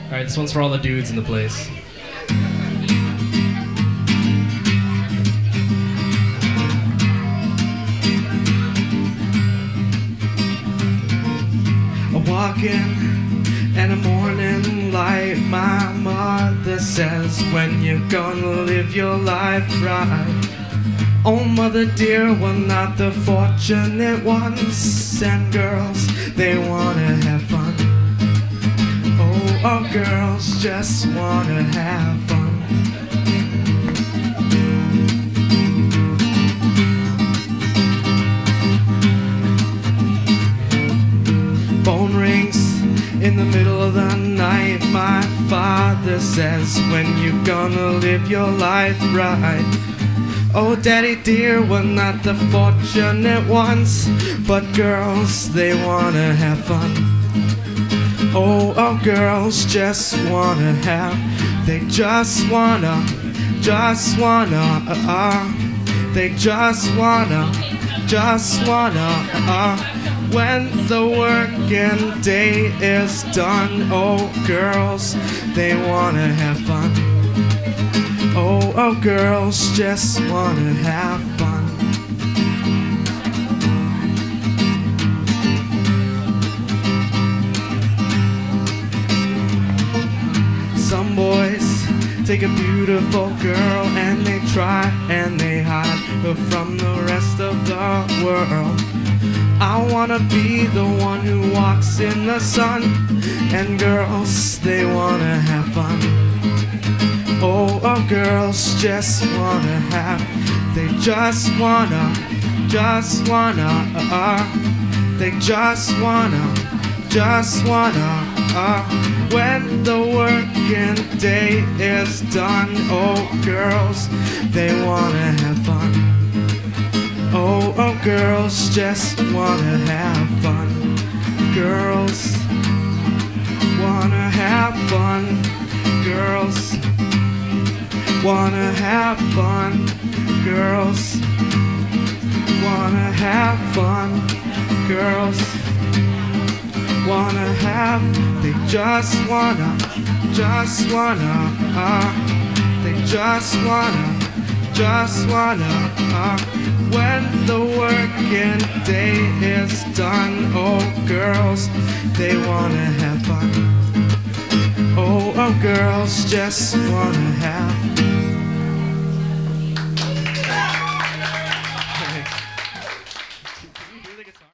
Alright, this one's for all the dudes in the place. Walking in the morning light, my mother says, when you gonna live your life right? Oh mother dear, we're not the fortunate ones, and girls, they wanna have fun. Oh, girls just wanna have fun. Phone rings in the middle of the night. My father says, when you gonna live your life right? Oh daddy dear, we're not the fortunate ones, but girls, they wanna have fun. Oh, girls just wanna have, they just wanna, they just wanna, when the working day is done. Oh, girls, they wanna have fun. Oh, girls just wanna have fun. Some boys take a beautiful girl and they try and they hide her from the rest of the world. I wanna be the one who walks in the sun, and girls, they wanna have fun. Oh, girls just wanna have, they just wanna, they just wanna, when the working day is done. Oh, girls, they wanna have fun. Oh, girls just wanna have fun. Girls wanna have fun. Girls wanna have fun. Girls wanna have fun. Girls wanna have, they just wanna, they just wanna, when the working day is done. Oh, girls, they wanna have fun. Oh, girls just wanna have